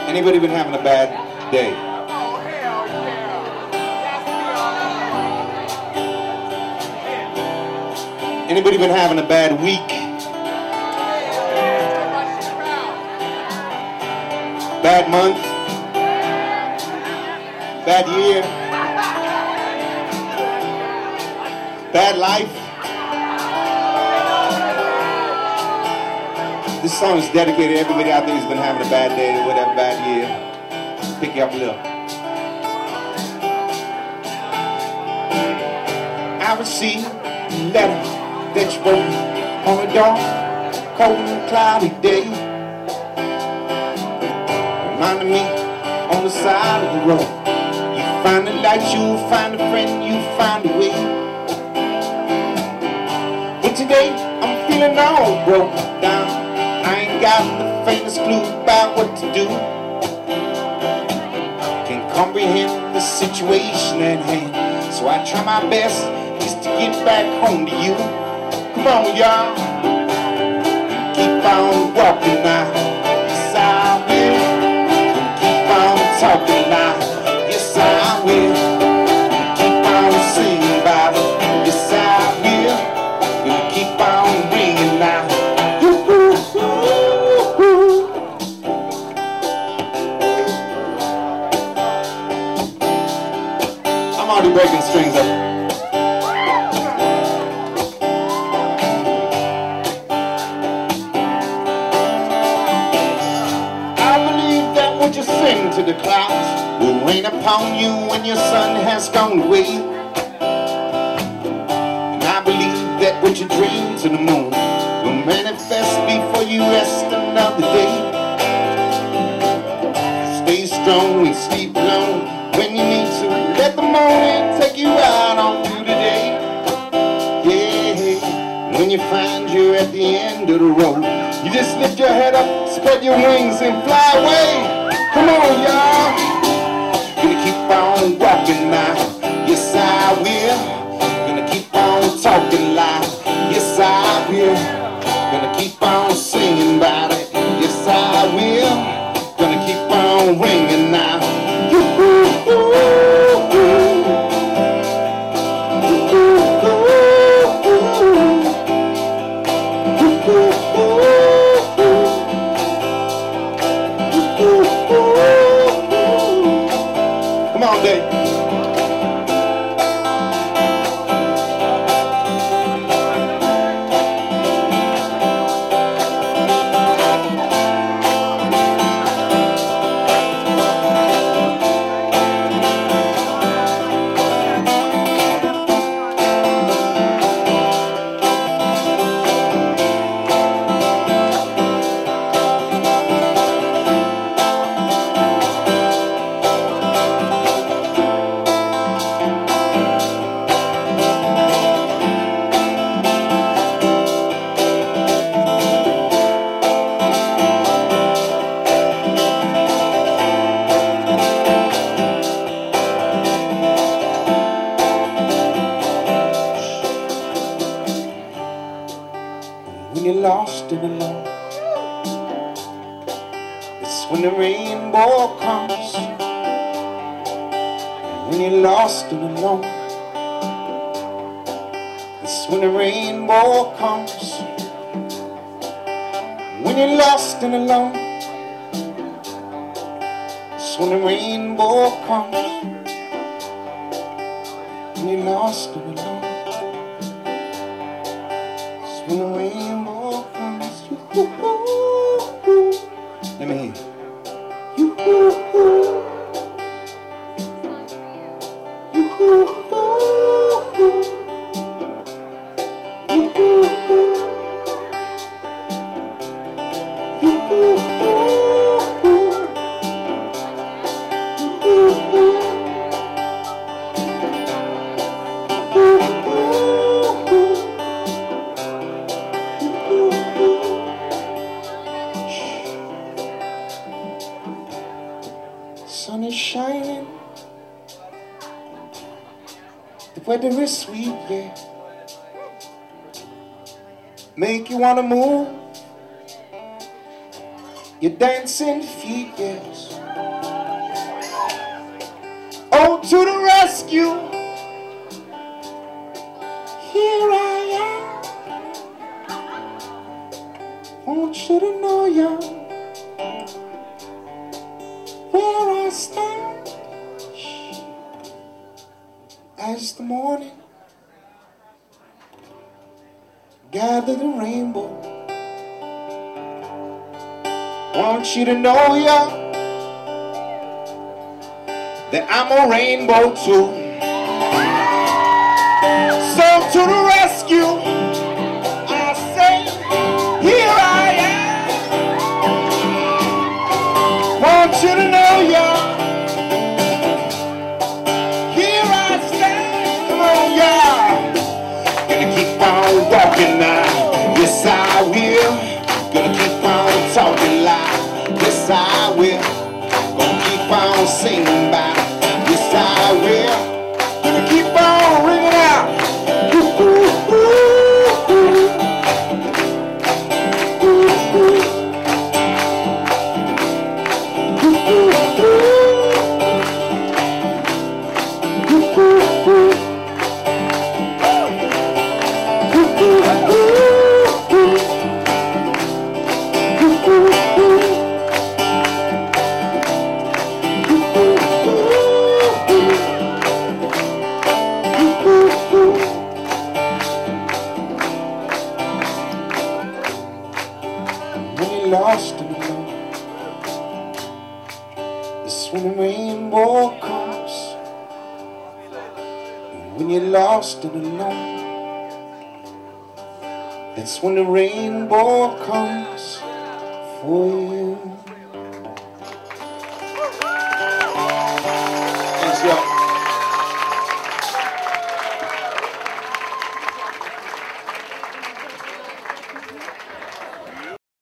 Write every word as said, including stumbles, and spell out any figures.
Anybody been having a bad day? Anybody been having a bad week? Bad month? Bad year? Bad life? This song is dedicated to everybody out there who's been having a bad day or whatever, bad year. Pick you up a little. I received a letter that you wrote on a dark, cold and cloudy day, reminding me on the side of the road. You find a light, you find a friend, you find a way. But today I'm feeling all broke down. I ain't got the faintest clue about what to do. Can't comprehend the situation at hand, so I try my best just to get back home to you. Come on, y'all, keep on walking now. Yes, I will. Keep on talking now. Yes, I will. Keep on singing about it. Yes, I will. Gonna keep on ringing now. I'm already breaking strings up. To the clouds will rain upon you when your sun has gone away. And I believe that what you dream to the moon will manifest before you rest another day. Stay strong and sleep alone when you need to. Let the morning take you out on through the day. Yeah, when you find you're at the end of the road, you just lift your head up, spread your wings and fly away. Come on, y'all. Gonna keep on walking now. Yes, I will. Gonna keep on talking loud. Yes, I will. Gonna keep on singing about it. Yes, I will. Gonna keep on ringing now. Come on, Dave. When you're lost and alone, it's when the rainbow comes. And when you're lost and alone, it's when the rainbow comes. When you're lost and alone, it's when the rainbow comes. When you're lost and alone, it's when the rainbow comes. Yoo-hoo-hoo-hoo. Let me hear you. Yoo-hoo-hoo. Yoo-hoo-hoo-hoo. Yoo-hoo-hoo. Sun is shining, the weather is sweet, yeah. Make you wanna move your dancing feet, yes. to the rescue. Here I am. Want you to know, y'all, where I stand as the morning gather the rainbow. Want you to know, y'all, that I'm a rainbow too. So to the rescue, I say, here I am. Want you to know, y'all, here I stand. Come on, y'all. Gonna keep on walking now. Yes, I will. Gonna keep on talking loud. Yes, I will. Gonna keep on singing about it. Yes, I will. Gonna keep on ringing out. Ooh, ooh, ooh, ooh. Ooh, ooh. Ooh, ooh, ooh. Ooh, ooh, ooh. Lost and alone, it's when the rainbow comes. When you're lost and alone, that's when the rainbow comes for you.